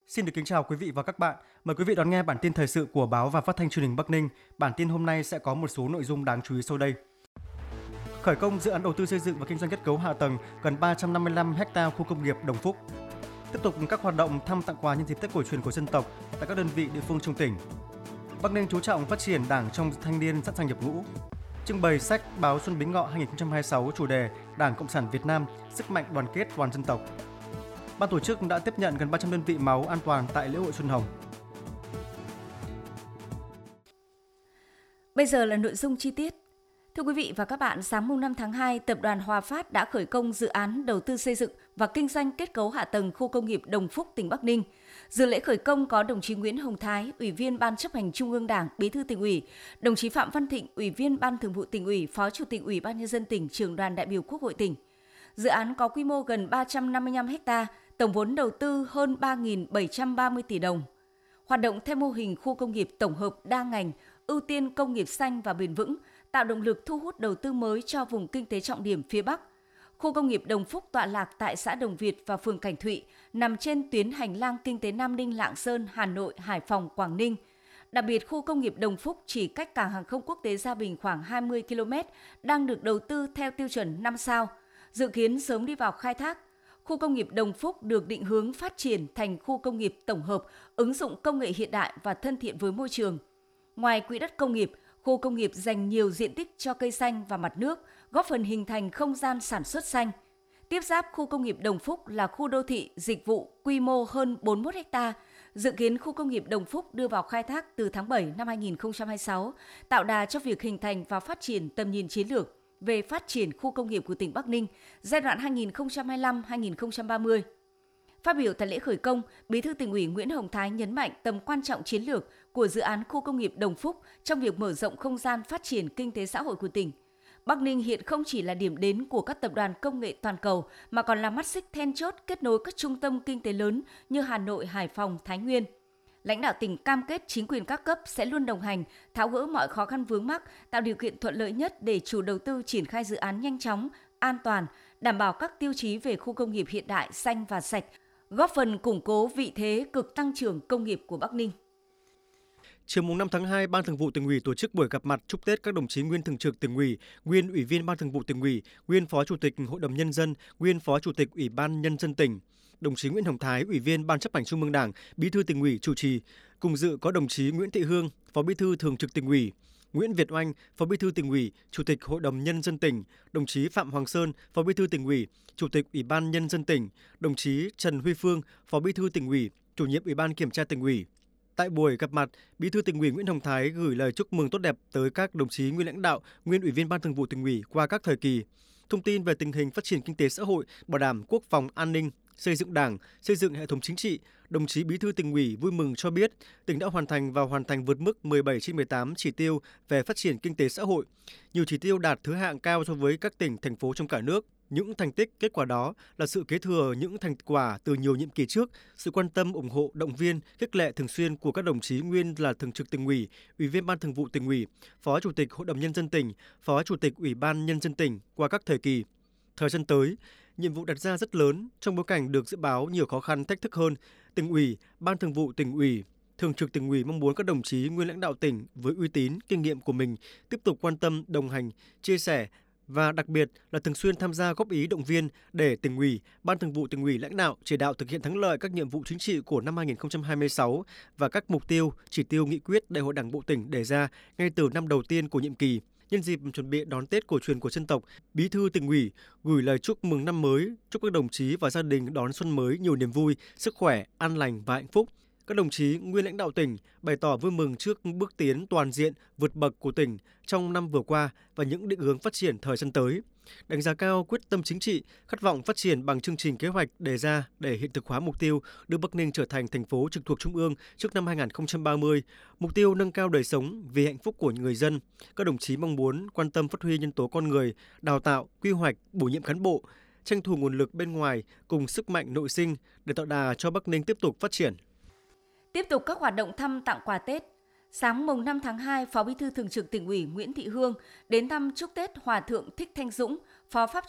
Xin được kính chào quý vị và các bạn. Mời quý vị đón nghe bản tin thời sự của báo và phát thanh truyền hình Bắc Ninh. Bản tin hôm nay sẽ có một số nội dung đáng chú ý sau đây. Khởi công dự án đầu tư xây dựng và kinh doanh kết cấu hạ tầng gần 355 ha khu công nghiệp Đồng Phúc. Tiếp tục các hoạt động thăm tặng quà nhân dịp Tết cổ truyền của dân tộc tại các đơn vị địa phương trong tỉnh. Bắc Ninh chú trọng phát triển Đảng trong thanh niên sẵn sàng nhập ngũ. Trưng bày sách báo Xuân Bính Ngọ 2026 chủ đề Đảng Cộng sản Việt Nam, sức mạnh đoàn kết toàn dân tộc. Ban tổ chức đã tiếp nhận gần 300 đơn vị máu an toàn tại lễ hội Xuân Hồng. Bây giờ là nội dung chi tiết. Thưa quý vị và các bạn, sáng mùng 5 tháng 2, Tập đoàn Hòa Phát đã khởi công dự án đầu tư xây dựng và kinh doanh kết cấu hạ tầng khu công nghiệp Đồng Phúc, tỉnh Bắc Ninh. Dự lễ khởi công có đồng chí Nguyễn Hồng Thái, Ủy viên Ban Chấp hành Trung ương Đảng, Bí thư Tỉnh ủy, đồng chí Phạm Văn Thịnh, Ủy viên Ban Thường vụ Tỉnh ủy, Phó Chủ tịch Ủy ban Nhân dân tỉnh, Trưởng đoàn đại biểu Quốc hội tỉnh. Dự án có quy mô gần 355 ha, tổng vốn đầu tư hơn 3.730 tỷ đồng. Hoạt động theo mô hình khu công nghiệp tổng hợp đa ngành, ưu tiên công nghiệp xanh và bền vững, tạo động lực thu hút đầu tư mới cho vùng kinh tế trọng điểm phía Bắc. Khu công nghiệp Đồng Phúc tọa lạc tại xã Đồng Việt và phường Cảnh Thụy, nằm trên tuyến hành lang kinh tế Nam Ninh, Lạng Sơn, Hà Nội, Hải Phòng, Quảng Ninh. Đặc biệt, khu công nghiệp Đồng Phúc chỉ cách cảng hàng không quốc tế Gia Bình khoảng 20 km, đang được đầu tư theo tiêu chuẩn 5 sao, dự kiến sớm đi vào khai thác. Khu công nghiệp Đồng Phúc được định hướng phát triển thành khu công nghiệp tổng hợp, ứng dụng công nghệ hiện đại và thân thiện với môi trường. Ngoài quỹ đất công nghiệp, khu công nghiệp dành nhiều diện tích cho cây xanh và mặt nước, góp phần hình thành không gian sản xuất xanh. Tiếp giáp khu công nghiệp Đồng Phúc là khu đô thị dịch vụ quy mô hơn 41 ha. Dự kiến khu công nghiệp Đồng Phúc đưa vào khai thác từ tháng 7 năm 2026, tạo đà cho việc hình thành và phát triển tầm nhìn chiến lược về phát triển khu công nghiệp của tỉnh Bắc Ninh giai đoạn 2025-2030. Phát biểu tại lễ khởi công, Bí thư Tỉnh ủy Nguyễn Hồng Thái nhấn mạnh tầm quan trọng chiến lược của dự án khu công nghiệp Đồng Phúc trong việc mở rộng không gian phát triển kinh tế xã hội của tỉnh. Bắc Ninh hiện không chỉ là điểm đến của các tập đoàn công nghệ toàn cầu mà còn là mắt xích then chốt kết nối các trung tâm kinh tế lớn như Hà Nội, Hải Phòng, Thái Nguyên. Lãnh đạo tỉnh cam kết chính quyền các cấp sẽ luôn đồng hành, tháo gỡ mọi khó khăn vướng mắc, tạo điều kiện thuận lợi nhất để chủ đầu tư triển khai dự án nhanh chóng, an toàn, đảm bảo các tiêu chí về khu công nghiệp hiện đại, xanh và sạch, góp phần củng cố vị thế cực tăng trưởng công nghiệp của Bắc Ninh. Chiều mùng 5 tháng 2, Ban Thường vụ Tỉnh ủy tổ chức buổi gặp mặt chúc Tết các đồng chí nguyên Thường trực Tỉnh ủy, nguyên Ủy viên Ban Thường vụ Tỉnh ủy, nguyên Phó Chủ tịch Hội đồng Nhân dân, nguyên Phó Chủ tịch Ủy ban Nhân dân tỉnh. Đồng chí Nguyễn Hồng Thái, Ủy viên Ban Chấp hành Trung ương Đảng, Bí thư Tỉnh ủy chủ trì. Cùng dự có đồng chí Nguyễn Thị Hương, Phó Bí thư Thường trực Tỉnh ủy, Nguyễn Việt Oanh, Phó Bí thư Tỉnh ủy, Chủ tịch Hội đồng Nhân dân tỉnh, đồng chí Phạm Hoàng Sơn, Phó Bí thư Tỉnh ủy, Chủ tịch Ủy ban Nhân dân tỉnh, đồng chí Trần Huy Phương, Phó Bí thư Tỉnh ủy, Chủ nhiệm Ủy ban Kiểm tra Tỉnh ủy. Tại buổi gặp mặt, Bí thư Tỉnh ủy Nguyễn Hồng Thái gửi lời chúc mừng tốt đẹp tới các đồng chí nguyên lãnh đạo, nguyên Ủy viên Ban Thường vụ Tỉnh ủy qua các thời kỳ. Thông tin về tình hình phát triển kinh tế xã hội, bảo đảm quốc phòng an ninh, xây dựng Đảng, xây dựng hệ thống chính trị, đồng chí Bí thư Tỉnh ủy vui mừng cho biết tỉnh đã hoàn thành vượt mức 17 trên 18 chỉ tiêu về phát triển kinh tế xã hội. Nhiều chỉ tiêu đạt thứ hạng cao so với các tỉnh, thành phố trong cả nước. Những thành tích, kết quả đó là sự kế thừa những thành quả từ nhiều nhiệm kỳ trước, sự quan tâm, ủng hộ, động viên, khích lệ thường xuyên của các đồng chí nguyên là Thường trực Tỉnh ủy, Ủy viên Ban Thường vụ Tỉnh ủy, Phó Chủ tịch Hội đồng Nhân dân tỉnh, Phó Chủ tịch Ủy ban Nhân dân tỉnh qua các thời kỳ. Thời gian tới, nhiệm vụ đặt ra rất lớn trong bối cảnh được dự báo nhiều khó khăn thách thức hơn. Tỉnh ủy, Ban Thường vụ Tỉnh ủy, Thường trực Tỉnh ủy mong muốn các đồng chí nguyên lãnh đạo tỉnh với uy tín, kinh nghiệm của mình tiếp tục quan tâm, đồng hành, chia sẻ và đặc biệt là thường xuyên tham gia góp ý động viên để Tỉnh ủy, Ban Thường vụ Tỉnh ủy lãnh đạo chỉ đạo thực hiện thắng lợi các nhiệm vụ chính trị của năm 2026 và các mục tiêu, chỉ tiêu nghị quyết Đại hội Đảng bộ tỉnh đề ra ngay từ năm đầu tiên của nhiệm kỳ. Nhân dịp chuẩn bị đón Tết cổ truyền của dân tộc, Bí thư Tỉnh ủy gửi lời chúc mừng năm mới, chúc các đồng chí và gia đình đón xuân mới nhiều niềm vui, sức khỏe, an lành và hạnh phúc. Các đồng chí nguyên lãnh đạo tỉnh bày tỏ vui mừng trước bước tiến toàn diện vượt bậc của tỉnh trong năm vừa qua và những định hướng phát triển thời gian tới. Đánh giá cao quyết tâm chính trị, khát vọng phát triển bằng chương trình kế hoạch đề ra để hiện thực hóa mục tiêu đưa Bắc Ninh trở thành thành phố trực thuộc Trung ương trước năm 2030, mục tiêu nâng cao đời sống vì hạnh phúc của người dân. Các đồng chí mong muốn quan tâm phát huy nhân tố con người, đào tạo, quy hoạch, bổ nhiệm cán bộ, tranh thủ nguồn lực bên ngoài cùng sức mạnh nội sinh để tạo đà cho Bắc Ninh tiếp tục phát triển. Tiếp tục các hoạt động thăm tặng quà Tết. Sáng mùng 5 tháng 2, Phó Bí thư Thường trực Tỉnh ủy Nguyễn Thị Hương đến thăm chúc Tết Hòa thượng Thích Thanh Dũng, Phó Pháp chủ,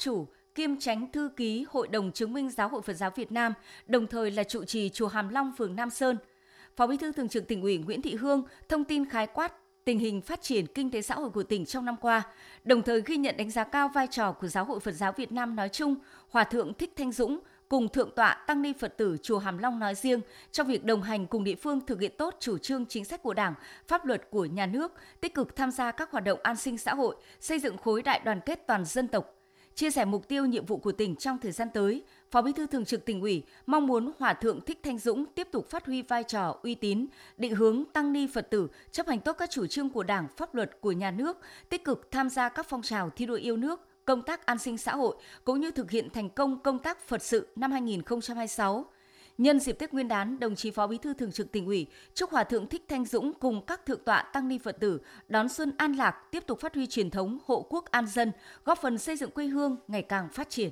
kiêm Chánh Thư ký Hội đồng Chứng minh Giáo hội Phật giáo Việt Nam, đồng thời là trụ trì chùa Hàm Long, phường Nam Sơn. Phó Bí thư Thường trực Tỉnh ủy Nguyễn Thị Hương thông tin khái quát tình hình phát triển kinh tế xã hội của tỉnh trong năm qua, đồng thời ghi nhận đánh giá cao vai trò của Giáo hội Phật giáo Việt Nam nói chung, Hòa thượng Thích Thanh Dũng cùng Thượng tọa Tăng ni Phật tử chùa Hàm Long nói riêng trong việc đồng hành cùng địa phương thực hiện tốt chủ trương chính sách của Đảng, pháp luật của nhà nước, tích cực tham gia các hoạt động an sinh xã hội, xây dựng khối đại đoàn kết toàn dân tộc. Chia sẻ mục tiêu nhiệm vụ của tỉnh trong thời gian tới, Phó Bí thư Thường trực Tỉnh ủy mong muốn Hòa thượng Thích Thanh Dũng tiếp tục phát huy vai trò uy tín, định hướng tăng ni Phật tử chấp hành tốt các chủ trương của Đảng, pháp luật của nhà nước, tích cực tham gia các phong trào thi đua yêu nước, công tác an sinh xã hội cũng như thực hiện thành công công tác Phật sự năm 2026. Nhân dịp Tết Nguyên đán, đồng chí Phó Bí thư Thường trực Tỉnh ủy chúc Hòa thượng Thích Thanh Dũng cùng các thượng tọa tăng ni Phật tử đón xuân an lạc, tiếp tục phát huy truyền thống hộ quốc an dân, góp phần xây dựng quê hương ngày càng phát triển.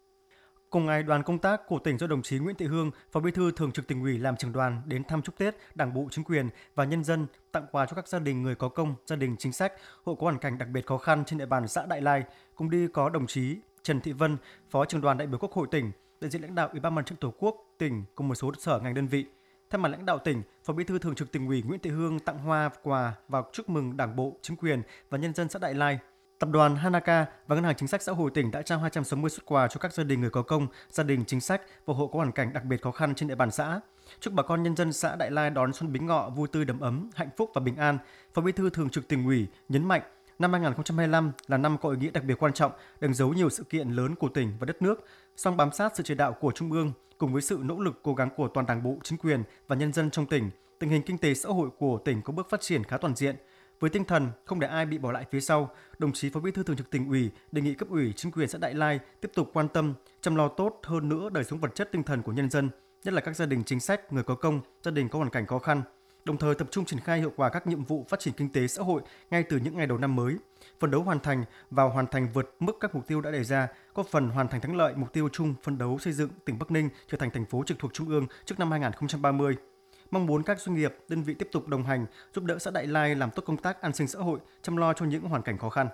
Cùng ngày, đoàn công tác của tỉnh do đồng chí Nguyễn Thị Hương, Phó Bí thư Thường trực Tỉnh ủy làm trưởng đoàn đến thăm chúc Tết Đảng bộ, chính quyền và nhân dân, tặng quà cho các gia đình người có công, gia đình chính sách, hộ có hoàn cảnh đặc biệt khó khăn trên địa bàn xã Đại Lai. Cùng đi có đồng chí Trần Thị Vân, Phó trưởng đoàn đại biểu Quốc hội tỉnh, đại diện lãnh đạo Ủy ban Mặt trận Tổ quốc tỉnh cùng một số sở ngành đơn vị. Thay mặt lãnh đạo tỉnh, Phó Bí thư Thường trực Tỉnh ủy Nguyễn Thị Hương tặng hoa quà và chúc mừng Đảng bộ, chính quyền và nhân dân xã Đại Lai. Tập đoàn Hanaka và Ngân hàng Chính sách Xã hội tỉnh đã trao 260 suất quà cho các gia đình người có công, gia đình chính sách và hộ có hoàn cảnh đặc biệt khó khăn trên địa bàn xã. Chúc bà con nhân dân xã Đại Lai đón xuân Bính Ngọ vui tươi đầm ấm, hạnh phúc và bình an. Phó Bí thư Thường trực Tỉnh ủy nhấn mạnh năm 2025 là năm có ý nghĩa đặc biệt quan trọng, đánh dấu nhiều sự kiện lớn của tỉnh và đất nước, song bám sát sự chỉ đạo của Trung ương cùng với sự nỗ lực cố gắng của toàn Đảng bộ, chính quyền và nhân dân trong tỉnh, tình hình kinh tế xã hội của tỉnh có bước phát triển khá toàn diện. Với tinh thần không để ai bị bỏ lại phía sau, đồng chí Phó Bí thư Thường trực Tỉnh ủy đề nghị cấp ủy chính quyền xã Đại Lai tiếp tục quan tâm, chăm lo tốt hơn nữa đời sống vật chất tinh thần của nhân dân, nhất là các gia đình chính sách, người có công, gia đình có hoàn cảnh khó khăn. Đồng thời tập trung triển khai hiệu quả các nhiệm vụ phát triển kinh tế xã hội ngay từ những ngày đầu năm mới, phấn đấu hoàn thành vượt mức các mục tiêu đã đề ra, góp phần hoàn thành thắng lợi mục tiêu chung phấn đấu xây dựng tỉnh Bắc Ninh trở thành thành phố trực thuộc Trung ương trước năm 2030. Mong muốn các doanh nghiệp, đơn vị tiếp tục đồng hành, giúp đỡ xã Đại Lai làm tốt công tác an sinh xã hội, chăm lo cho những hoàn cảnh khó khăn.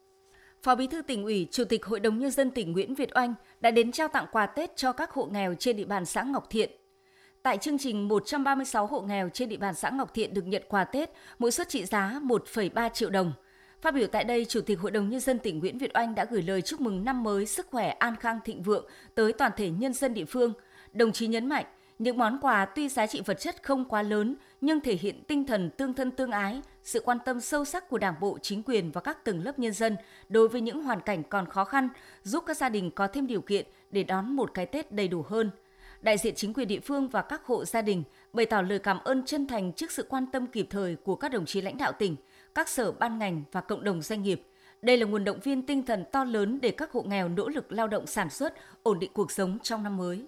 Phó Bí thư Tỉnh ủy, Chủ tịch Hội đồng Nhân dân tỉnh Nguyễn Việt Oanh đã đến trao tặng quà Tết cho các hộ nghèo trên địa bàn xã Ngọc Thiện. Tại chương trình, 136 hộ nghèo trên địa bàn xã Ngọc Thiện được nhận quà Tết, mỗi suất trị giá 1,3 triệu đồng. Phát biểu tại đây, Chủ tịch Hội đồng Nhân dân tỉnh Nguyễn Việt Oanh đã gửi lời chúc mừng năm mới sức khỏe, an khang, thịnh vượng tới toàn thể nhân dân địa phương. Đồng chí nhấn mạnh, những món quà tuy giá trị vật chất không quá lớn nhưng thể hiện tinh thần tương thân tương ái, sự quan tâm sâu sắc của Đảng bộ, chính quyền và các tầng lớp nhân dân đối với những hoàn cảnh còn khó khăn, giúp các gia đình có thêm điều kiện để đón một cái Tết đầy đủ hơn. Đại diện chính quyền địa phương và các hộ gia đình bày tỏ lời cảm ơn chân thành trước sự quan tâm kịp thời của các đồng chí lãnh đạo tỉnh, các sở ban ngành và cộng đồng doanh nghiệp. Đây là nguồn động viên tinh thần to lớn để các hộ nghèo nỗ lực lao động sản xuất, ổn định cuộc sống trong năm mới.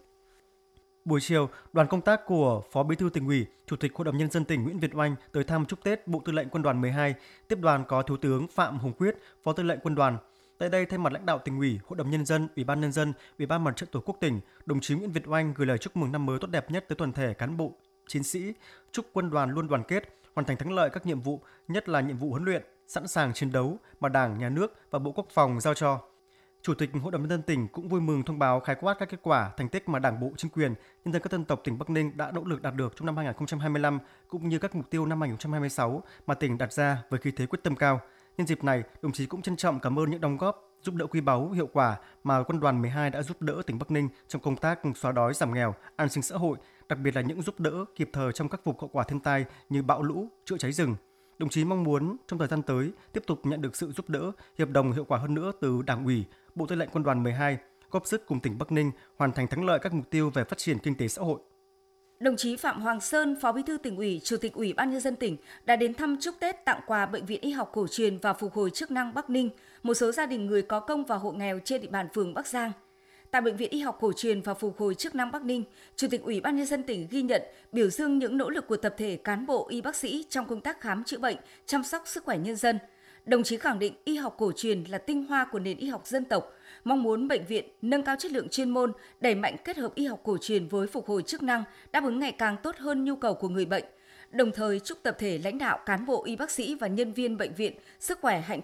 Buổi chiều, đoàn công tác của Phó Bí thư Tỉnh ủy, Chủ tịch Hội đồng Nhân dân tỉnh Nguyễn Việt Oanh tới thăm chúc Tết Bộ Tư lệnh Quân đoàn 12. Tiếp đoàn có Thiếu tướng Phạm Hồng Quyết, Phó Tư lệnh Quân đoàn. Tại đây, thay mặt lãnh đạo Tỉnh ủy, Hội đồng Nhân dân, Ủy ban Nhân dân, Ủy ban Mặt trận Tổ quốc tỉnh, đồng chí Nguyễn Việt Oanh gửi lời chúc mừng năm mới tốt đẹp nhất tới toàn thể cán bộ, chiến sĩ, chúc quân đoàn luôn đoàn kết, hoàn thành thắng lợi các nhiệm vụ, nhất là nhiệm vụ huấn luyện, sẵn sàng chiến đấu mà Đảng, Nhà nước và Bộ Quốc phòng giao cho. Chủ tịch Hội đồng Nhân dân tỉnh cũng vui mừng thông báo khái quát các kết quả, thành tích mà Đảng bộ, chính quyền, nhân dân các dân tộc tỉnh Bắc Ninh đã nỗ lực đạt được trong năm 2025 cũng như các mục tiêu năm 2026 mà tỉnh đặt ra với khí thế quyết tâm cao. Nhân dịp này, đồng chí cũng trân trọng cảm ơn những đóng góp, giúp đỡ quý báu, hiệu quả mà Quân đoàn 12 đã giúp đỡ tỉnh Bắc Ninh trong công tác xóa đói, giảm nghèo, an sinh xã hội, đặc biệt là những giúp đỡ kịp thời trong khắc phục hậu quả thiên tai như bão lũ, chữa cháy rừng. Đồng chí mong muốn trong thời gian tới tiếp tục nhận được sự giúp đỡ, hiệp đồng hiệu quả hơn nữa từ Đảng ủy, Bộ Tư lệnh Quân đoàn 12, góp sức cùng tỉnh Bắc Ninh hoàn thành thắng lợi các mục tiêu về phát triển kinh tế xã hội. Đồng chí Phạm Hoàng Sơn, Phó Bí thư Tỉnh ủy, Chủ tịch Ủy ban Nhân dân tỉnh đã đến thăm chúc Tết, tặng quà Bệnh viện Y học cổ truyền và phục hồi chức năng Bắc Ninh, một số gia đình người có công và hộ nghèo trên địa bàn phường Bắc Giang. Tại Bệnh viện Y học cổ truyền và phục hồi chức năng Bắc Ninh, Chủ tịch Ủy ban Nhân dân tỉnh ghi nhận, biểu dương những nỗ lực của tập thể cán bộ y bác sĩ trong công tác khám chữa bệnh, chăm sóc sức khỏe nhân dân. Đồng chí khẳng định y học cổ truyền là tinh hoa của nền y học dân tộc, mong muốn bệnh viện nâng cao chất lượng chuyên môn, đẩy mạnh kết hợp y học cổ truyền với phục hồi chức năng, đáp ứng ngày càng tốt hơn nhu cầu của người bệnh. Đồng thời chúc tập thể lãnh đạo, cán bộ y bác sĩ và nhân viên bệnh viện sức khỏe, hạnh phúc,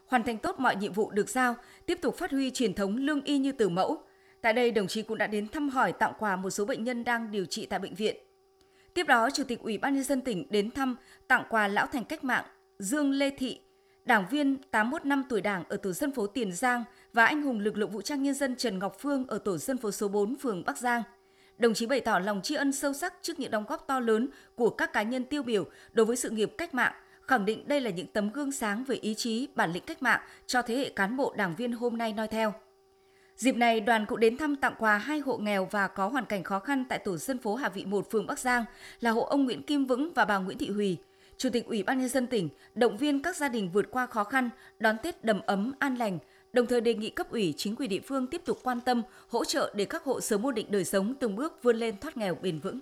hoàn thành tốt mọi nhiệm vụ được giao, tiếp tục phát huy truyền thống lương y như từ mẫu. Tại đây, đồng chí cũng đã đến thăm hỏi, tặng quà một số bệnh nhân đang điều trị tại bệnh viện. Tiếp đó, Chủ tịch Ủy ban Nhân dân tỉnh đến thăm, tặng quà lão thành cách mạng Dương Lê Thị, đảng viên 81 năm tuổi Đảng ở tổ dân phố Tiền Giang và anh hùng lực lượng vũ trang nhân dân Trần Ngọc Phương ở tổ dân phố số 4, phường Bắc Giang. Đồng chí bày tỏ lòng tri ân sâu sắc trước những đóng góp to lớn của các cá nhân tiêu biểu đối với sự nghiệp cách mạng, khẳng định đây là những tấm gương sáng về ý chí, bản lĩnh cách mạng cho thế hệ cán bộ đảng viên hôm nay noi theo. Dịp này, đoàn cũng đến thăm, tặng quà 2 hộ nghèo và có hoàn cảnh khó khăn tại tổ dân phố Hà Vị 1, phường Bắc Giang là hộ ông Nguyễn Kim Vững và bà Nguyễn Thị Hùy. Chủ tịch Ủy ban Nhân dân tỉnh động viên các gia đình vượt qua khó khăn, đón Tết đầm ấm, an lành, đồng thời đề nghị cấp ủy, chính quyền địa phương tiếp tục quan tâm, hỗ trợ để các hộ sớm ổn định đời sống, từng bước vươn lên thoát nghèo bền vững.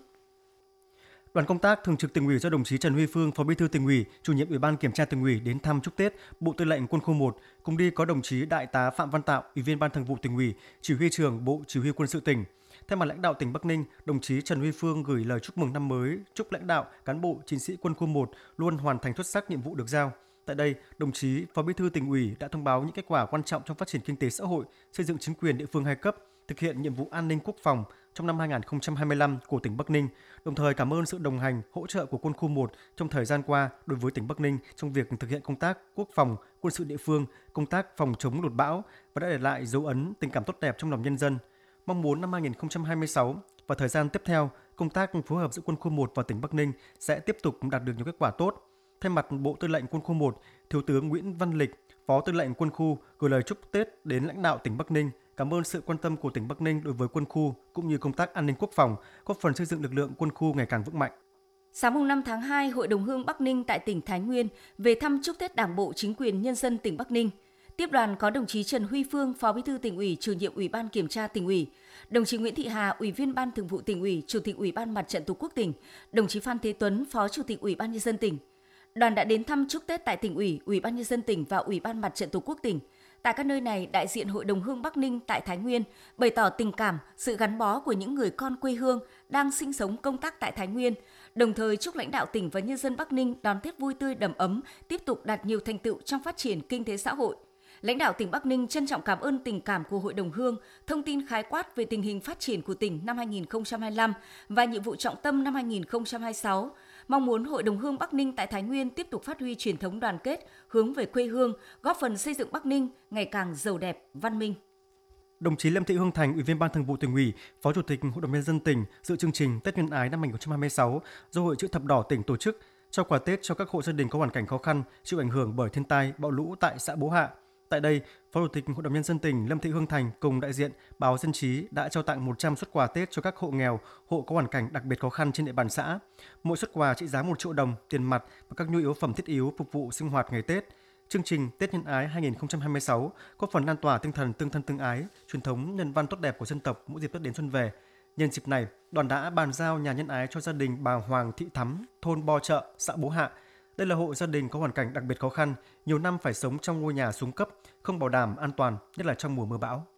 Đoàn công tác thường trực Tỉnh ủy do đồng chí Trần Huy Phương, Phó Bí thư Tỉnh ủy, Chủ nhiệm Ủy ban Kiểm tra Tỉnh ủy đến thăm chúc Tết Bộ Tư lệnh Quân khu 1, cùng đi có đồng chí Đại tá Phạm Văn Tạo, Ủy viên Ban Thường vụ Tỉnh ủy, Chỉ huy trưởng Bộ Chỉ huy Quân sự tỉnh. Thay mặt lãnh đạo tỉnh Bắc Ninh, đồng chí Trần Huy Phương gửi lời chúc mừng năm mới, chúc lãnh đạo, cán bộ, chiến sĩ Quân khu 1 luôn hoàn thành xuất sắc nhiệm vụ được giao. Tại đây, đồng chí Phó Bí thư Tỉnh ủy đã thông báo những kết quả quan trọng trong phát triển kinh tế xã hội, xây dựng chính quyền địa phương hai cấp, thực hiện nhiệm vụ an ninh quốc phòng trong năm 2025 của tỉnh Bắc Ninh, đồng thời cảm ơn sự đồng hành, hỗ trợ của Quân khu 1 trong thời gian qua đối với tỉnh Bắc Ninh trong việc thực hiện công tác quốc phòng, quân sự địa phương, công tác phòng chống lụt bão và đã để lại dấu ấn tình cảm tốt đẹp trong lòng nhân dân. Mong muốn năm 2026 và thời gian tiếp theo, công tác phối hợp giữa Quân khu 1 và tỉnh Bắc Ninh sẽ tiếp tục đạt được nhiều kết quả tốt. Thay mặt Bộ Tư lệnh Quân khu 1, Thiếu tướng Nguyễn Văn Lịch, Phó Tư lệnh Quân khu gửi lời chúc Tết đến lãnh đạo tỉnh Bắc Ninh, cảm ơn sự quan tâm của tỉnh Bắc Ninh đối với quân khu cũng như công tác an ninh quốc phòng, góp phần xây dựng lực lượng quân khu ngày càng vững mạnh. Sáng 5 tháng 2, Hội đồng Hương Bắc Ninh tại tỉnh Thái Nguyên về thăm chúc Tết Đảng bộ, chính quyền nhân dân tỉnh Bắc Ninh. Tiếp đoàn có đồng chí Trần Huy Phương, Phó Bí thư Tỉnh ủy, Chủ nhiệm Ủy ban Kiểm tra Tỉnh ủy, đồng chí Nguyễn Thị Hà, Ủy viên Ban Thường vụ Tỉnh ủy, Chủ tịch Ủy ban Mặt trận Tổ quốc tỉnh, đồng chí Phan Thế Tuấn, Phó Chủ tịch Ủy ban Nhân dân tỉnh. Đoàn đã đến thăm chúc Tết tại Tỉnh ủy, Ủy ban Nhân dân tỉnh và Ủy ban Mặt trận Tổ quốc tỉnh. Tại các nơi này, đại diện Hội đồng Hương Bắc Ninh tại Thái Nguyên bày tỏ tình cảm, sự gắn bó của những người con quê hương đang sinh sống công tác tại Thái Nguyên, đồng thời chúc lãnh đạo tỉnh và nhân dân Bắc Ninh đón Tết vui tươi đầm ấm, tiếp tục đạt nhiều thành tựu trong phát triển kinh tế xã hội. Lãnh đạo tỉnh Bắc Ninh trân trọng cảm ơn tình cảm của Hội đồng Hương, thông tin khái quát về tình hình phát triển của tỉnh năm 2025 và nhiệm vụ trọng tâm năm 2026. Mong muốn Hội đồng Hương Bắc Ninh tại Thái Nguyên tiếp tục phát huy truyền thống đoàn kết, hướng về quê hương, góp phần xây dựng Bắc Ninh ngày càng giàu đẹp, văn minh. Đồng chí Lâm Thị Hương Thành, Ủy viên Ban Thường vụ Tỉnh ủy, Phó Chủ tịch Hội đồng Nhân dân tỉnh dự chương trình Tết Nhân ái năm 2026 do Hội Chữ thập đỏ tỉnh tổ chức, trao quà Tết cho các hộ gia đình có hoàn cảnh khó khăn chịu ảnh hưởng bởi thiên tai, bão lũ tại xã Bố Hạ. Tại đây, Phó Chủ tịch Hội đồng Nhân dân tỉnh Lâm Thị Hương Thành cùng đại diện báo Dân trí đã trao tặng 100 suất quà Tết cho các hộ nghèo, hộ có hoàn cảnh đặc biệt khó khăn trên địa bàn xã. Mỗi suất quà trị giá 1 triệu đồng tiền mặt và các nhu yếu phẩm thiết yếu phục vụ sinh hoạt ngày Tết. Chương trình Tết Nhân ái 2026 có phần lan tỏa tinh thần tương thân tương ái, truyền thống nhân văn tốt đẹp của dân tộc mỗi dịp Tết đến xuân về. Nhân dịp này, đoàn đã bàn giao nhà nhân ái cho gia đình bà Hoàng Thị Thắm, thôn Bo Chợ, xã Bố Hạ. Đây là hộ gia đình có hoàn cảnh đặc biệt khó khăn, nhiều năm phải sống trong ngôi nhà xuống cấp, không bảo đảm an toàn, nhất là trong mùa mưa bão.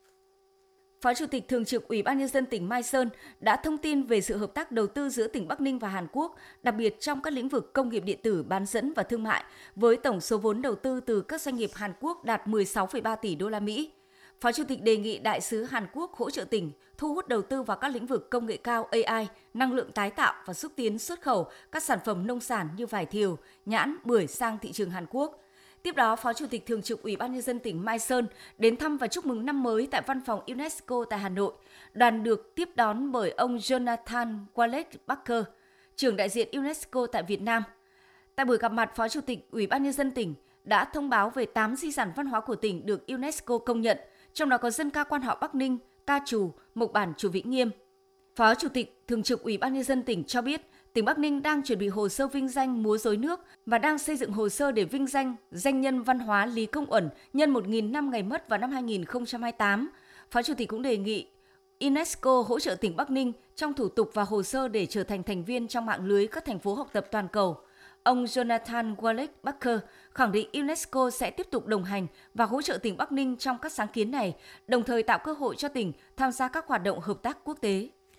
Phó Chủ tịch Thường trực Ủy ban Nhân dân tỉnh Mai Sơn đã thông tin về sự hợp tác đầu tư giữa tỉnh Bắc Ninh và Hàn Quốc, đặc biệt trong các lĩnh vực công nghiệp điện tử, bán dẫn và thương mại, với tổng số vốn đầu tư từ các doanh nghiệp Hàn Quốc đạt 16,3 tỷ đô la Mỹ. Phó Chủ tịch đề nghị Đại sứ Hàn Quốc hỗ trợ tỉnh thu hút đầu tư vào các lĩnh vực công nghệ cao AI, năng lượng tái tạo và xúc tiến xuất khẩu các sản phẩm nông sản như vải thiều, nhãn, bưởi sang thị trường Hàn Quốc. Tiếp đó, Phó Chủ tịch Thường trực Ủy ban Nhân dân tỉnh Mai Sơn đến thăm và chúc mừng năm mới tại Văn phòng UNESCO tại Hà Nội. Đoàn được tiếp đón bởi ông Jonathan Wallace Barker, trưởng đại diện UNESCO tại Việt Nam. Tại buổi gặp mặt, Phó Chủ tịch Ủy ban Nhân dân tỉnh đã thông báo về 8 di sản văn hóa của tỉnh được UNESCO công nhận, trong đó có dân ca quan họ Bắc Ninh, ca trù, mộc bản Chùa Vĩnh Nghiêm. Phó Chủ tịch Thường trực Ủy ban Nhân dân tỉnh cho biết, tỉnh Bắc Ninh đang chuẩn bị hồ sơ vinh danh múa rối nước và đang xây dựng hồ sơ để vinh danh danh nhân văn hóa Lý Công Uẩn nhân 1.000 năm ngày mất vào năm 2028. Phó Chủ tịch cũng đề nghị UNESCO hỗ trợ tỉnh Bắc Ninh trong thủ tục và hồ sơ để trở thành thành viên trong mạng lưới các thành phố học tập toàn cầu. Ông Jonathan Wallace Barker khẳng định UNESCO sẽ tiếp tục đồng hành và hỗ trợ tỉnh Bắc Ninh trong các sáng kiến này, đồng thời tạo cơ hội cho tỉnh tham gia các hoạt động hợp tác quốc tế.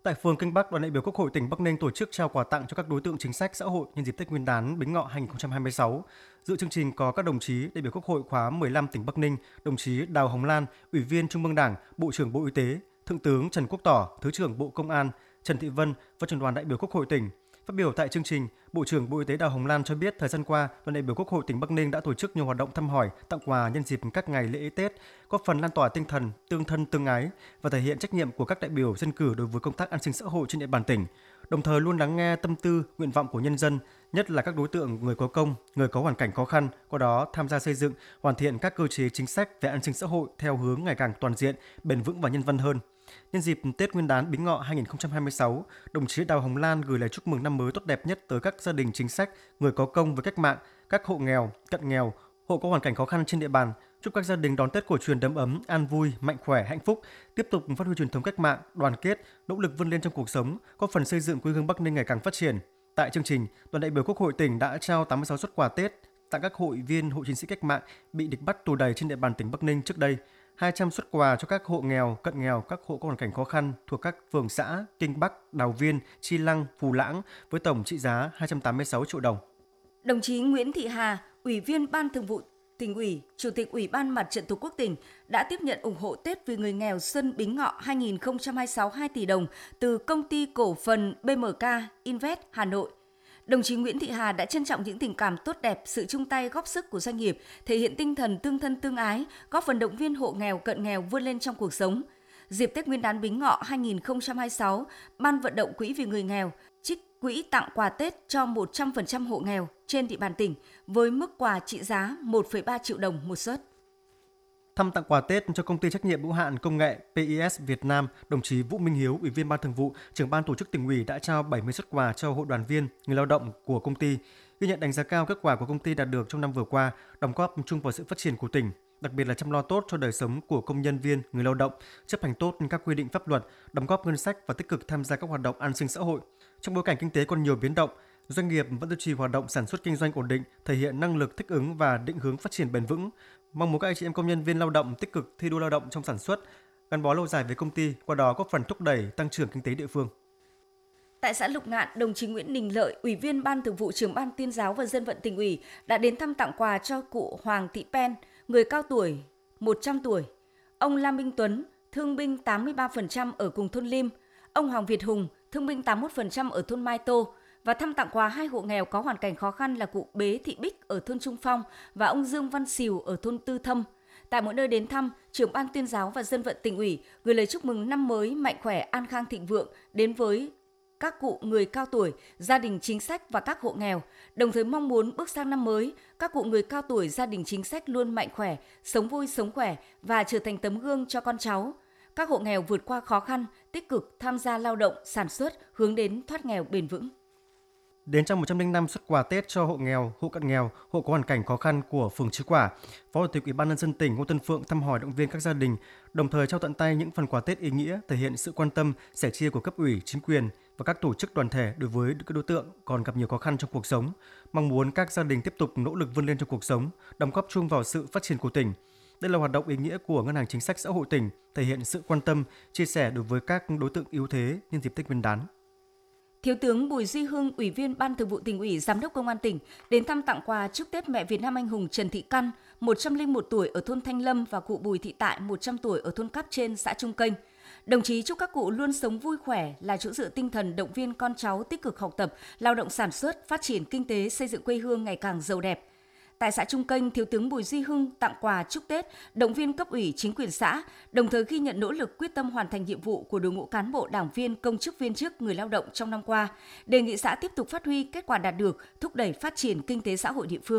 Tại phường Kinh Bắc, đoàn đại biểu Quốc hội tỉnh Bắc Ninh tổ chức trao quà tặng cho các đối tượng chính sách xã hội nhân dịp Tết Nguyên đán Bính Ngọ 2026. Dự chương trình có các đồng chí đại biểu Quốc hội khóa 15 tỉnh Bắc Ninh, đồng chí Đào Hồng Lan, Ủy viên Trung ương Đảng, Bộ trưởng Bộ Y tế, Thượng tướng Trần Quốc Tỏ, Thứ trưởng Bộ Công an, Trần Thị Vân, Phó trưởng đoàn đại biểu Quốc hội tỉnh. Phát biểu tại chương trình, Bộ trưởng Bộ Y tế Đào Hồng Lan cho biết thời gian qua, đoàn đại biểu Quốc hội tỉnh Bắc Ninh đã tổ chức nhiều hoạt động thăm hỏi, tặng quà nhân dịp các ngày lễ Tết, góp phần lan tỏa tinh thần tương thân tương ái và thể hiện trách nhiệm của các đại biểu dân cử đối với công tác an sinh xã hội trên địa bàn tỉnh. Đồng thời luôn lắng nghe tâm tư, nguyện vọng của nhân dân, nhất là các đối tượng người có công, người có hoàn cảnh khó khăn, qua đó tham gia xây dựng, hoàn thiện các cơ chế chính sách về an sinh xã hội theo hướng ngày càng toàn diện, bền vững và nhân văn hơn. Nhân dịp Tết Nguyên đán Bính Ngọ 2026, đồng chí Đào Hồng Lan gửi lời chúc mừng năm mới tốt đẹp nhất tới các gia đình chính sách, người có công với cách mạng, các hộ nghèo, cận nghèo, hộ có hoàn cảnh khó khăn trên địa bàn. Chúc các gia đình đón Tết cổ truyền đầm ấm, an vui, mạnh khỏe, hạnh phúc, tiếp tục phát huy truyền thống cách mạng, đoàn kết, nỗ lực vươn lên trong cuộc sống, góp phần xây dựng quê hương Bắc Ninh ngày càng phát triển. Tại chương trình, đoàn đại biểu Quốc hội tỉnh đã trao 86 suất quà Tết tặng các hội viên, hội chiến sĩ cách mạng bị địch bắt tù đày trên địa bàn tỉnh Bắc Ninh trước đây. 200 suất quà cho các hộ nghèo, cận nghèo, các hộ có hoàn cảnh khó khăn thuộc các phường xã Kinh Bắc, Đào Viên, Chi Lăng, Phù Lãng với tổng trị giá 286 triệu đồng. Đồng chí Nguyễn Thị Hà, Ủy viên Ban Thường vụ Tỉnh ủy, Chủ tịch Ủy ban Mặt trận Tổ quốc tỉnh đã tiếp nhận ủng hộ Tết vì người nghèo Xuân Bính Ngọ 2026 2 tỷ đồng từ công ty cổ phần BMK Invest Hà Nội. Đồng chí Nguyễn Thị Hà đã trân trọng những tình cảm tốt đẹp, sự chung tay góp sức của doanh nghiệp, thể hiện tinh thần tương thân tương ái, góp phần động viên hộ nghèo cận nghèo vươn lên trong cuộc sống. Dịp Tết Nguyên đán Bính Ngọ 2026, Ban vận động Quỹ vì người nghèo trích quỹ tặng quà Tết cho 100% hộ nghèo trên địa bàn tỉnh với mức quà trị giá 1,3 triệu đồng một suất. Thăm tặng quà Tết cho công ty trách nhiệm hữu hạn công nghệ PIS Việt Nam, đồng chí Vũ Minh Hiếu, Ủy viên Ban Thường vụ, Trưởng ban Tổ chức Tỉnh ủy đã trao 70 suất quà cho hội đoàn viên, người lao động của công ty, ghi nhận đánh giá cao kết quả của công ty đạt được trong năm vừa qua, đóng góp chung vào sự phát triển của tỉnh, đặc biệt là chăm lo tốt cho đời sống của công nhân viên, người lao động, chấp hành tốt các quy định pháp luật, đóng góp ngân sách và tích cực tham gia các hoạt động an sinh xã hội. Trong bối cảnh kinh tế còn nhiều biến động, doanh nghiệp vẫn duy trì hoạt động sản xuất kinh doanh ổn định, thể hiện năng lực thích ứng và định hướng phát triển bền vững. Mong muốn các anh chị em công nhân viên lao động tích cực thi đua lao động trong sản xuất, gắn bó lâu dài với công ty, qua đó góp phần thúc đẩy tăng trưởng kinh tế địa phương. Tại xã Lục Ngạn, đồng chí Nguyễn Đình Lợi, Ủy viên Ban Thường vụ, Trưởng ban Tuyên giáo và Dân vận Tỉnh ủy đã đến thăm tặng quà cho cụ Hoàng Thị Pen, người cao tuổi 100 tuổi, ông Lam Minh Tuấn, thương binh 83% ở cùng thôn Lim, ông Hoàng Việt Hùng, thương binh 81% ở thôn Mai Tô, và thăm tặng quà 2 hộ nghèo có hoàn cảnh khó khăn là cụ Bế Thị Bích ở thôn Trung Phong và ông Dương Văn Sìu ở thôn Tư Thâm. Tại mỗi nơi đến thăm, Trưởng ban Tuyên giáo và Dân vận Tỉnh ủy gửi lời chúc mừng năm mới mạnh khỏe, an khang thịnh vượng đến với các cụ người cao tuổi, gia đình chính sách và các hộ nghèo, đồng thời mong muốn bước sang năm mới, các cụ người cao tuổi, gia đình chính sách luôn mạnh khỏe, sống vui, sống khỏe và trở thành tấm gương cho con cháu. Các hộ nghèo vượt qua khó khăn, tích cực tham gia lao động, sản xuất, hướng đến thoát nghèo bền vững. Đến trong 105 suất quà Tết cho hộ nghèo, hộ cận nghèo, hộ có hoàn cảnh khó khăn của phường Trứ Quả, Phó Chủ tịch Ủy ban nhân dân tỉnh Ngô Tân Phượng thăm hỏi động viên các gia đình, đồng thời trao tận tay những phần quà Tết ý nghĩa thể hiện sự quan tâm, sẻ chia của cấp ủy, chính quyền và các tổ chức đoàn thể đối với các đối tượng còn gặp nhiều khó khăn trong cuộc sống. Mong muốn các gia đình tiếp tục nỗ lực vươn lên trong cuộc sống, đóng góp chung vào sự phát triển của tỉnh. Đây là hoạt động ý nghĩa của Ngân hàng Chính sách Xã hội tỉnh, thể hiện sự quan tâm, chia sẻ đối với các đối tượng yếu thế nhân dịp Tết Nguyên đán. Thiếu tướng Bùi Duy Hưng, Ủy viên Ban Thường vụ Tỉnh ủy, Giám đốc Công an tỉnh đến thăm tặng quà chúc Tết mẹ Việt Nam anh hùng Trần Thị Căn, 101 tuổi ở thôn Thanh Lâm và cụ Bùi Thị Tại, 100 tuổi ở thôn Cáp Trên, xã Trung Kênh. Đồng chí chúc các cụ luôn sống vui khỏe, là chỗ dựa tinh thần động viên con cháu tích cực học tập, lao động sản xuất, phát triển kinh tế, xây dựng quê hương ngày càng giàu đẹp. Tại xã Trung Kênh, Thiếu tướng Bùi Duy Hưng tặng quà chúc Tết, động viên cấp ủy chính quyền xã, đồng thời ghi nhận nỗ lực quyết tâm hoàn thành nhiệm vụ của đội ngũ cán bộ, đảng viên, công chức viên chức, người lao động trong năm qua, đề nghị xã tiếp tục phát huy kết quả đạt được, thúc đẩy phát triển kinh tế xã hội địa phương.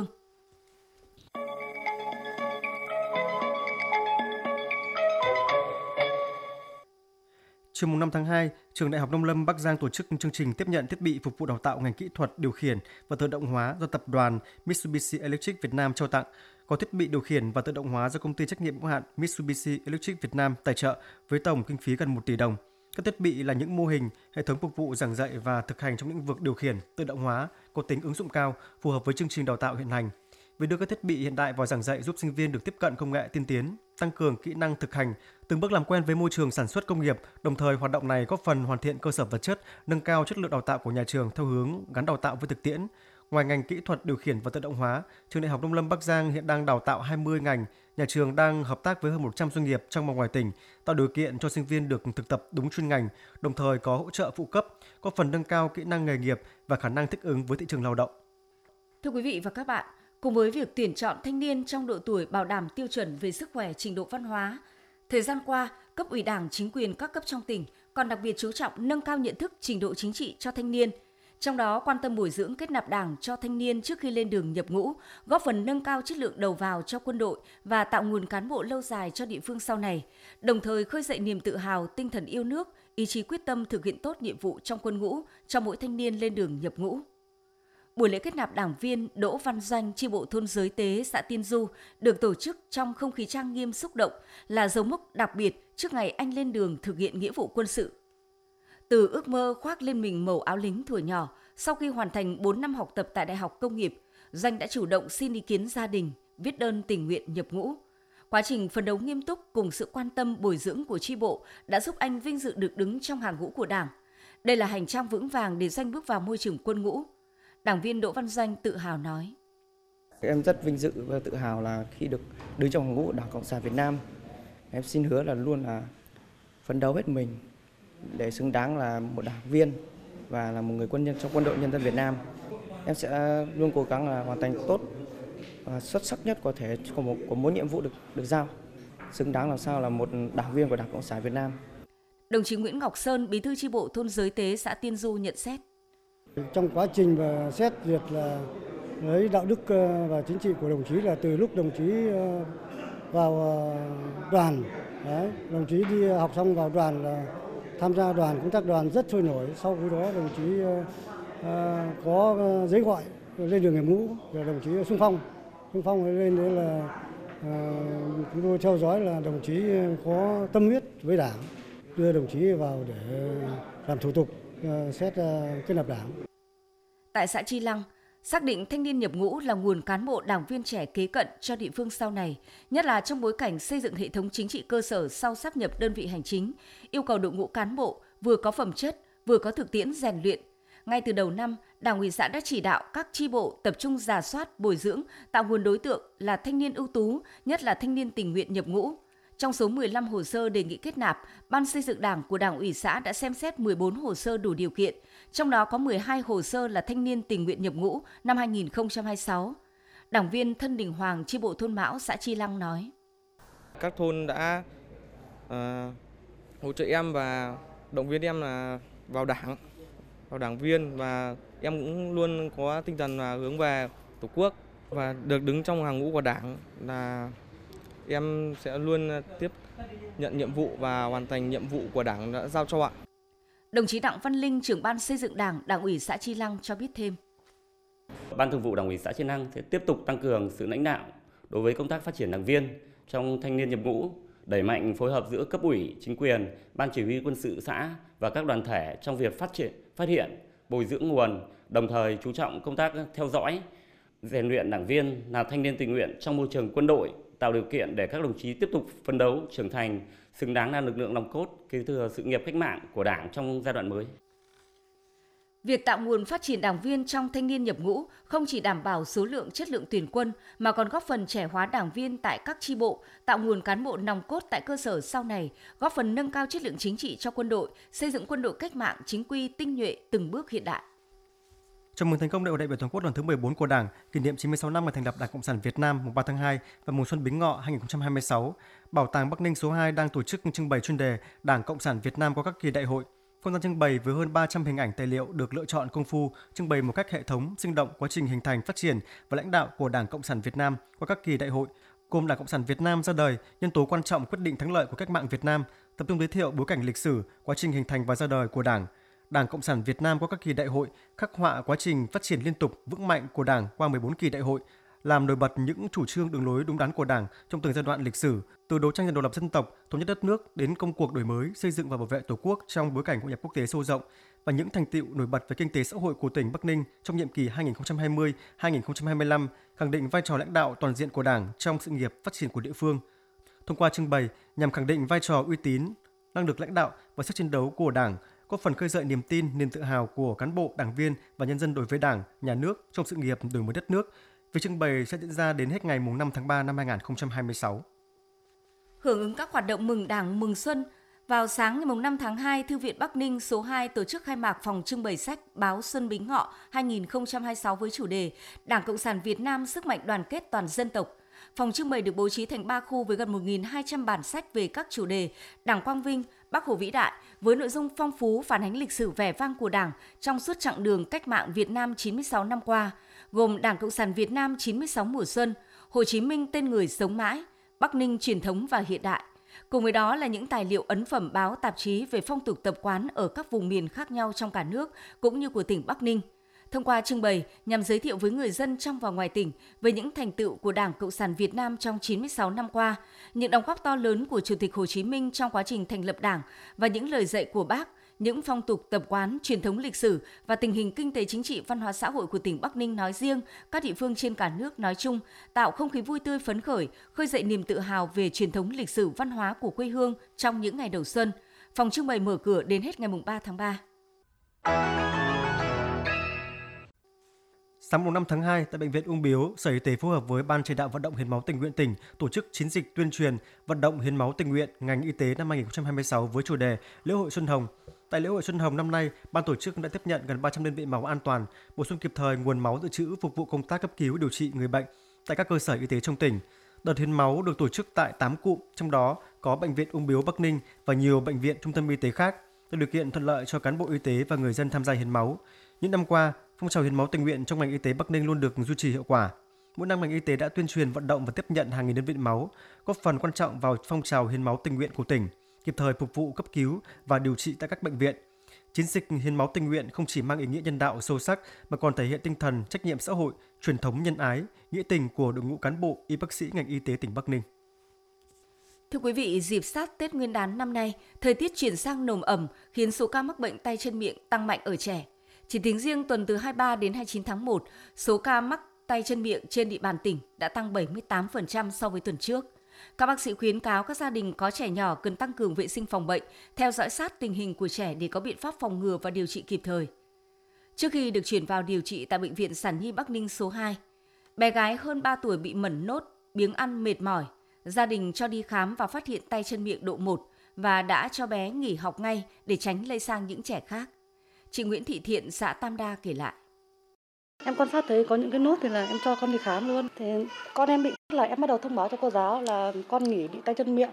Chiều 5 tháng 2, Trường Đại học Nông lâm Bắc Giang tổ chức chương trình tiếp nhận thiết bị phục vụ đào tạo ngành kỹ thuật điều khiển và tự động hóa do tập đoàn Mitsubishi Electric Việt Nam trao tặng, có thiết bị điều khiển và tự động hóa do công ty trách nhiệm hữu hạn Mitsubishi Electric Việt Nam tài trợ với tổng kinh phí gần 1 tỷ đồng. Các thiết bị là những mô hình, hệ thống phục vụ giảng dạy và thực hành trong lĩnh vực điều khiển, tự động hóa, có tính ứng dụng cao, phù hợp với chương trình đào tạo hiện hành. Việc đưa các thiết bị hiện đại vào giảng dạy giúp sinh viên được tiếp cận công nghệ tiên tiến, tăng cường kỹ năng thực hành, từng bước làm quen với môi trường sản xuất công nghiệp. Đồng thời, hoạt động này góp phần hoàn thiện cơ sở vật chất, nâng cao chất lượng đào tạo của nhà trường theo hướng gắn đào tạo với thực tiễn. Ngoài ngành kỹ thuật điều khiển và tự động hóa, Trường Đại học Nông lâm Bắc Giang hiện đang đào tạo 20 ngành. Nhà trường đang hợp tác với hơn 100 doanh nghiệp trong và ngoài tỉnh, tạo điều kiện cho sinh viên được thực tập đúng chuyên ngành, đồng thời có hỗ trợ phụ cấp, góp phần nâng cao kỹ năng nghề nghiệp và khả năng thích ứng với thị trường lao động. Thưa quý vị và các bạn, cùng với việc tuyển chọn thanh niên trong độ tuổi bảo đảm tiêu chuẩn về sức khỏe, trình độ văn hóa, thời gian qua, cấp ủy Đảng, chính quyền các cấp trong tỉnh còn đặc biệt chú trọng nâng cao nhận thức, trình độ chính trị cho thanh niên. Trong đó quan tâm bồi dưỡng kết nạp Đảng cho thanh niên trước khi lên đường nhập ngũ, góp phần nâng cao chất lượng đầu vào cho quân đội và tạo nguồn cán bộ lâu dài cho địa phương sau này, đồng thời khơi dậy niềm tự hào, tinh thần yêu nước, ý chí quyết tâm thực hiện tốt nhiệm vụ trong quân ngũ cho mỗi thanh niên lên đường nhập ngũ. Buổi lễ kết nạp đảng viên Đỗ Văn Doanh, chi bộ thôn Giới Tế, xã Tiên Du được tổ chức trong không khí trang nghiêm xúc động, là dấu mốc đặc biệt trước ngày anh lên đường thực hiện nghĩa vụ quân sự. Từ ước mơ khoác lên mình màu áo lính thuở nhỏ, sau khi hoàn thành 4 năm học tập tại Đại học Công nghiệp, Doanh đã chủ động xin ý kiến gia đình, viết đơn tình nguyện nhập ngũ. Quá trình phấn đấu nghiêm túc cùng sự quan tâm bồi dưỡng của chi bộ đã giúp anh vinh dự được đứng trong hàng ngũ của Đảng. Đây là hành trang vững vàng để Doanh bước vào môi trường quân ngũ. Đảng viên Đỗ Văn Doanh tự hào nói: Em rất vinh dự và tự hào là khi được đứng trong hàng ngũ của Đảng Cộng sản Việt Nam. Em xin hứa là luôn là phấn đấu hết mình để xứng đáng là một đảng viên và là một người quân nhân trong Quân đội Nhân dân Việt Nam. Em sẽ luôn cố gắng là hoàn thành tốt và xuất sắc nhất có thể của mỗi nhiệm vụ được giao, xứng đáng làm sao là một đảng viên của Đảng Cộng sản Việt Nam. Đồng chí Nguyễn Ngọc Sơn, bí thư chi bộ thôn Giới Tế, xã Tiên Du nhận xét: Trong quá trình và xét duyệt là lấy đạo đức và chính trị của đồng chí là từ lúc đồng chí vào đoàn, đấy, đồng chí đi học xong vào đoàn là tham gia đoàn, công tác đoàn rất sôi nổi. Sau khi đó đồng chí có giấy gọi lên đường nhập ngũ, rồi đồng chí xung phong lên đấy là chúng tôi theo dõi là đồng chí có tâm huyết với Đảng, đưa đồng chí vào để làm thủ tục xét kết nạp Đảng. Tại xã Chi Lăng, xác định thanh niên nhập ngũ là nguồn cán bộ đảng viên trẻ kế cận cho địa phương sau này, nhất là trong bối cảnh xây dựng hệ thống chính trị cơ sở sau sáp nhập đơn vị hành chính, yêu cầu đội ngũ cán bộ vừa có phẩm chất, vừa có thực tiễn rèn luyện. Ngay từ đầu năm, Đảng ủy xã đã chỉ đạo các chi bộ tập trung rà soát, bồi dưỡng, tạo nguồn đối tượng là thanh niên ưu tú, nhất là thanh niên tình nguyện nhập ngũ. Trong số 15 hồ sơ đề nghị kết nạp, Ban xây dựng Đảng của Đảng ủy xã đã xem xét 14 hồ sơ đủ điều kiện, trong đó có 12 hồ sơ là thanh niên tình nguyện nhập ngũ năm 2026. Đảng viên Thân Đình Hoàng, chi bộ thôn Mão, xã Chi Lăng nói: Các thôn đã hỗ trợ em và động viên em là vào đảng viên, và em cũng luôn có tinh thần là hướng về Tổ quốc, và được đứng trong hàng ngũ của Đảng là em sẽ luôn tiếp nhận nhiệm vụ và hoàn thành nhiệm vụ của Đảng đã giao cho ạ. Đồng chí Đặng Văn Linh, trưởng Ban xây dựng Đảng, Đảng ủy xã Chi Lăng cho biết thêm: Ban Thường vụ Đảng ủy xã Chi Lăng sẽ tiếp tục tăng cường sự lãnh đạo đối với công tác phát triển đảng viên trong thanh niên nhập ngũ, đẩy mạnh phối hợp giữa cấp ủy, chính quyền, ban chỉ huy quân sự xã và các đoàn thể trong việc phát hiện, bồi dưỡng nguồn, đồng thời chú trọng công tác theo dõi, rèn luyện đảng viên là thanh niên tình nguyện trong môi trường quân đội, tạo điều kiện để các đồng chí tiếp tục phấn đấu, trưởng thành, xứng đáng là lực lượng nòng cốt kế thừa sự nghiệp cách mạng của Đảng trong giai đoạn mới. Việc tạo nguồn phát triển đảng viên trong thanh niên nhập ngũ không chỉ đảm bảo số lượng chất lượng tuyển quân mà còn góp phần trẻ hóa đảng viên tại các chi bộ, tạo nguồn cán bộ nòng cốt tại cơ sở sau này, góp phần nâng cao chất lượng chính trị cho quân đội, xây dựng quân đội cách mạng chính quy tinh nhuệ từng bước hiện đại. Chào mừng thành công Đại hội đại biểu toàn quốc lần thứ 14 của Đảng, kỷ niệm 96 năm ngày thành lập Đảng Cộng sản Việt Nam mùng 3 tháng 2 và mùa xuân Bính Ngọ 2026. Bảo tàng Bắc Ninh số 2 đang tổ chức trưng bày chuyên đề Đảng Cộng sản Việt Nam qua các kỳ đại hội. Không gian trưng bày với hơn 300 hình ảnh tài liệu được lựa chọn công phu, trưng bày một cách hệ thống, sinh động quá trình hình thành, phát triển và lãnh đạo của Đảng Cộng sản Việt Nam qua các kỳ đại hội, gồm Đảng Cộng sản Việt Nam ra đời, nhân tố quan trọng quyết định thắng lợi của cách mạng Việt Nam, tập trung giới thiệu bối cảnh lịch sử, quá trình hình thành và ra đời của Đảng. Đảng Cộng sản Việt Nam qua các kỳ đại hội, khắc họa quá trình phát triển liên tục vững mạnh của Đảng qua 14 kỳ đại hội, làm nổi bật những chủ trương đường lối đúng đắn của Đảng trong từng giai đoạn lịch sử, từ đấu tranh giành độc lập dân tộc, thống nhất đất nước đến công cuộc đổi mới, xây dựng và bảo vệ Tổ quốc trong bối cảnh hội nhập quốc tế sâu rộng, và những thành tựu nổi bật về kinh tế xã hội của tỉnh Bắc Ninh trong nhiệm kỳ 2020-2025, khẳng định vai trò lãnh đạo toàn diện của Đảng trong sự nghiệp phát triển của địa phương. Thông qua trưng bày nhằm khẳng định vai trò uy tín, năng lực lãnh đạo và sức chiến đấu của Đảng, góp phần khơi dậy niềm tin, niềm tự hào của cán bộ, đảng viên và nhân dân đối với Đảng, Nhà nước trong sự nghiệp đổi mới đất nước. Việc trưng bày sẽ diễn ra đến hết ngày 5 tháng 3 năm 2026. Hưởng ứng các hoạt động mừng Đảng, mừng Xuân, vào sáng ngày 5 tháng 2, Thư viện Bắc Ninh số 2 tổ chức khai mạc phòng trưng bày sách báo Xuân Bính Ngọ 2026 với chủ đề Đảng Cộng sản Việt Nam sức mạnh đoàn kết toàn dân tộc. Phòng trưng bày được bố trí thành 3 khu với gần 1.200 bản sách về các chủ đề Đảng quang vinh, Bác Hồ vĩ đại, với nội dung phong phú phản ánh lịch sử vẻ vang của Đảng trong suốt chặng đường cách mạng Việt Nam 96 năm qua, gồm Đảng Cộng sản Việt Nam 96 mùa xuân, Hồ Chí Minh tên người sống mãi, Bắc Ninh truyền thống và hiện đại. Cùng với đó là những tài liệu ấn phẩm báo tạp chí về phong tục tập quán ở các vùng miền khác nhau trong cả nước cũng như của tỉnh Bắc Ninh. Thông qua trưng bày nhằm giới thiệu với người dân trong và ngoài tỉnh về những thành tựu của Đảng Cộng sản Việt Nam trong 96 năm qua, những đóng góp to lớn của Chủ tịch Hồ Chí Minh trong quá trình thành lập Đảng và những lời dạy của Bác, những phong tục tập quán, truyền thống lịch sử và tình hình kinh tế chính trị văn hóa xã hội của tỉnh Bắc Ninh nói riêng, các địa phương trên cả nước nói chung, tạo không khí vui tươi phấn khởi, khơi dậy niềm tự hào về truyền thống lịch sử văn hóa của quê hương trong những ngày đầu xuân. Phòng trưng bày mở cửa đến hết ngày 3 tháng 3. Sáng 5 tháng 2, tại Bệnh viện Ung Biếu, Sở Y tế phối hợp với Ban chỉ đạo vận động hiến máu tình nguyện tỉnh tổ chức chiến dịch tuyên truyền vận động hiến máu tình nguyện ngành y tế năm 2026 với chủ đề Lễ hội Xuân Hồng. Tại lễ hội Xuân Hồng năm nay, ban tổ chức đã tiếp nhận gần 300 đơn vị máu an toàn, bổ sung kịp thời nguồn máu dự trữ phục vụ công tác cấp cứu điều trị người bệnh tại các cơ sở y tế trong tỉnh. Đợt hiến máu được tổ chức tại 8 cụm, trong đó có Bệnh viện Ung Biếu Bắc Ninh và nhiều bệnh viện trung tâm y tế khác, tạo điều kiện thuận lợi cho cán bộ y tế và người dân tham gia hiến máu. Những năm qua, phong trào hiến máu tình nguyện trong ngành y tế Bắc Ninh luôn được duy trì hiệu quả. Mỗi năm ngành y tế đã tuyên truyền vận động và tiếp nhận hàng nghìn đơn vị máu, góp phần quan trọng vào phong trào hiến máu tình nguyện của tỉnh, kịp thời phục vụ cấp cứu và điều trị tại các bệnh viện. Chiến dịch hiến máu tình nguyện không chỉ mang ý nghĩa nhân đạo sâu sắc mà còn thể hiện tinh thần trách nhiệm xã hội, truyền thống nhân ái, nghĩa tình của đội ngũ cán bộ y bác sĩ ngành y tế tỉnh Bắc Ninh. Thưa quý vị, dịp sát Tết Nguyên đán năm nay, thời tiết chuyển sang nồm ẩm khiến số ca mắc bệnh tay chân miệng tăng mạnh ở trẻ. Chỉ tính riêng tuần từ 23 đến 29 tháng 1, số ca mắc tay chân miệng trên địa bàn tỉnh đã tăng 78% so với tuần trước. Các bác sĩ khuyến cáo các gia đình có trẻ nhỏ cần tăng cường vệ sinh phòng bệnh, theo dõi sát tình hình của trẻ để có biện pháp phòng ngừa và điều trị kịp thời. Trước khi được chuyển vào điều trị tại Bệnh viện Sản Nhi Bắc Ninh số 2, bé gái hơn 3 tuổi bị mẩn nốt, biếng ăn mệt mỏi. Gia đình cho đi khám và phát hiện tay chân miệng độ 1 và đã cho bé nghỉ học ngay để tránh lây sang những trẻ khác. Chị Nguyễn Thị Thiện, xã Tam Đa kể lại. Em quan sát thấy có những cái nốt thì là em cho con đi khám luôn. Thì con em bị là em bắt đầu thông báo cho cô giáo là con nghỉ bị tay chân miệng.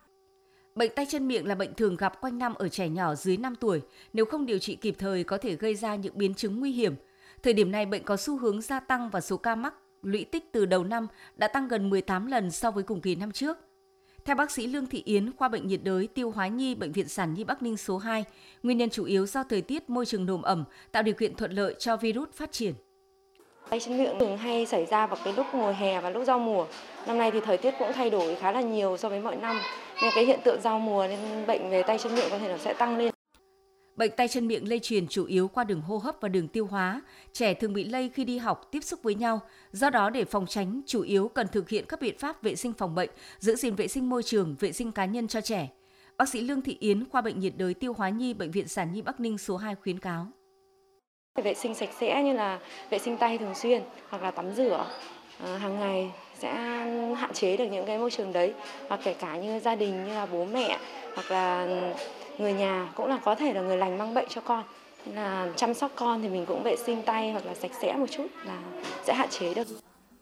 Bệnh tay chân miệng là bệnh thường gặp quanh năm ở trẻ nhỏ dưới 5 tuổi. Nếu không điều trị kịp thời có thể gây ra những biến chứng nguy hiểm. Thời điểm này bệnh có xu hướng gia tăng và số ca mắc lũy tích từ đầu năm đã tăng gần 18 lần so với cùng kỳ năm trước. Theo bác sĩ Lương Thị Yến, khoa bệnh nhiệt đới tiêu hóa nhi Bệnh viện Sản Nhi Bắc Ninh số 2, nguyên nhân chủ yếu do thời tiết môi trường nồm ẩm tạo điều kiện thuận lợi cho virus phát triển. Tay chân miệng thường hay xảy ra vào cái lúc mùa hè và lúc giao mùa. Năm nay thì thời tiết cũng thay đổi khá là nhiều so với mọi năm, nên cái hiện tượng giao mùa nên bệnh về tay chân miệng có thể nó sẽ tăng lên. Bệnh tay chân miệng lây truyền chủ yếu qua đường hô hấp và đường tiêu hóa. Trẻ thường bị lây khi đi học, tiếp xúc với nhau. Do đó để phòng tránh, chủ yếu cần thực hiện các biện pháp vệ sinh phòng bệnh, giữ gìn vệ sinh môi trường, vệ sinh cá nhân cho trẻ. Bác sĩ Lương Thị Yến, khoa bệnh nhiệt đới tiêu hóa nhi Bệnh viện Sản Nhi Bắc Ninh số 2 khuyến cáo. Vệ sinh sạch sẽ như là vệ sinh tay thường xuyên hoặc là tắm rửa hàng ngày sẽ hạn chế được những cái môi trường đấy. Hoặc kể cả như gia đình như là bố mẹ hoặc là người nhà cũng là có thể là người lành mang bệnh cho con. Nên là chăm sóc con thì mình cũng vệ sinh tay hoặc là sạch sẽ một chút là sẽ hạn chế được.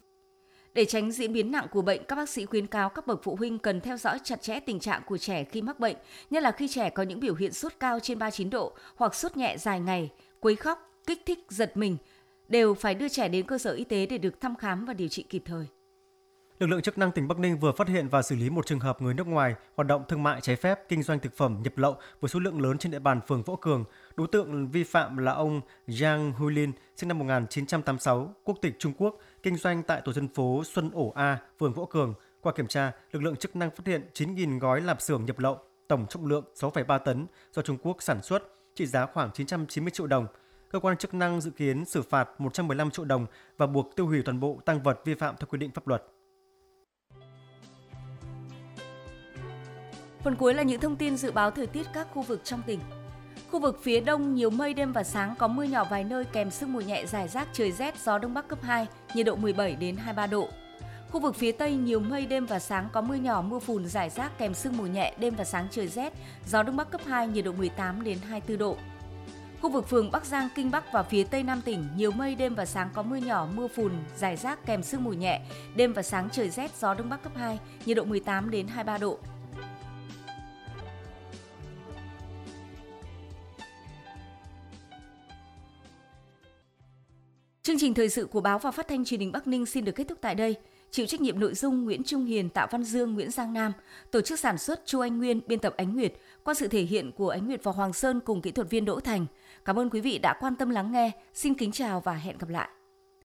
Để tránh diễn biến nặng của bệnh, các bác sĩ khuyến cáo các bậc phụ huynh cần theo dõi chặt chẽ tình trạng của trẻ khi mắc bệnh, nhất là khi trẻ có những biểu hiện sốt cao trên 39 độ hoặc sốt nhẹ dài ngày, quấy khóc, kích thích, giật mình, đều phải đưa trẻ đến cơ sở y tế để được thăm khám và điều trị kịp thời. Lực lượng chức năng tỉnh Bắc Ninh vừa phát hiện và xử lý một trường hợp người nước ngoài hoạt động thương mại trái phép, kinh doanh thực phẩm nhập lậu với số lượng lớn trên địa bàn phường Võ Cường. Đối tượng vi phạm là ông Zhang Huilin, sinh năm 1986, quốc tịch Trung Quốc, kinh doanh tại tổ dân phố Xuân Ổ A, phường Võ Cường. Qua kiểm tra, lực lượng chức năng phát hiện 9.000 gói lạp xưởng nhập lậu, tổng trọng lượng 6,3 tấn do Trung Quốc sản xuất, trị giá khoảng 990 triệu đồng. Cơ quan chức năng dự kiến xử phạt 115 triệu đồng và buộc tiêu hủy toàn bộ tang vật vi phạm theo quy định pháp luật. Phần cuối là những thông tin dự báo thời tiết các khu vực trong tỉnh. Khu vực phía Đông nhiều mây, đêm và sáng có mưa nhỏ vài nơi kèm sương mù nhẹ rải rác, trời rét, gió Đông Bắc cấp 2, nhiệt độ 17 đến 23 độ. Khu vực phía Tây nhiều mây, đêm và sáng có mưa nhỏ, mưa phùn rải rác kèm sương mù nhẹ, đêm và sáng trời rét, gió Đông Bắc cấp 2, nhiệt độ 18 đến 24 độ. Khu vực phường Bắc Giang, Kinh Bắc và phía Tây Nam tỉnh nhiều mây, đêm và sáng có mưa nhỏ, mưa phùn rải rác kèm sương mù nhẹ, đêm và sáng trời rét, gió Đông Bắc cấp 2, nhiệt độ 18 đến 23 độ. Chương trình thời sự của Báo và Phát thanh Truyền hình Bắc Ninh xin được kết thúc tại đây. Chịu trách nhiệm nội dung Nguyễn Trung Hiền, Tạ Văn Dương, Nguyễn Giang Nam, tổ chức sản xuất Chu Anh Nguyên, biên tập Ánh Nguyệt, qua sự thể hiện của Ánh Nguyệt và Hoàng Sơn cùng kỹ thuật viên Đỗ Thành. Cảm ơn quý vị đã quan tâm lắng nghe. Xin kính chào và hẹn gặp lại.